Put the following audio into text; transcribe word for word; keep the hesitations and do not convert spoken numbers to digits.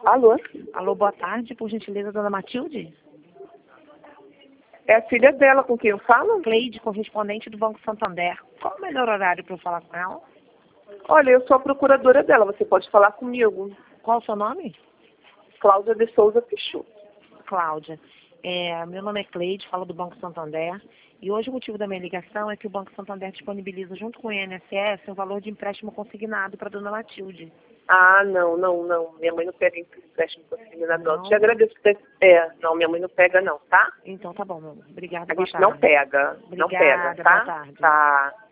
Alô? Alô, boa tarde, por gentileza, dona Matilde? É a filha dela com quem eu falo? Cleide, correspondente do Banco Santander. Qual o melhor horário para eu falar com ela? Olha, eu sou a procuradora dela, você pode falar comigo. Qual o seu nome? Cláudia de Souza Pichu. Cláudia. É, meu nome é Cleide, falo do Banco Santander. E hoje o motivo da minha ligação é que o Banco Santander disponibiliza, junto com o I N S S, um valor de empréstimo consignado para dona Matilde. Ah, não, não, não. Minha mãe não pega empréstimo consignado, não. Não? Te agradeço. por ter- É, não, minha mãe não pega, não, tá? Então tá bom, meu amor. Obrigada, A boa gente tarde. não pega. Não pega, Obrigada, tá? boa tarde. Tá.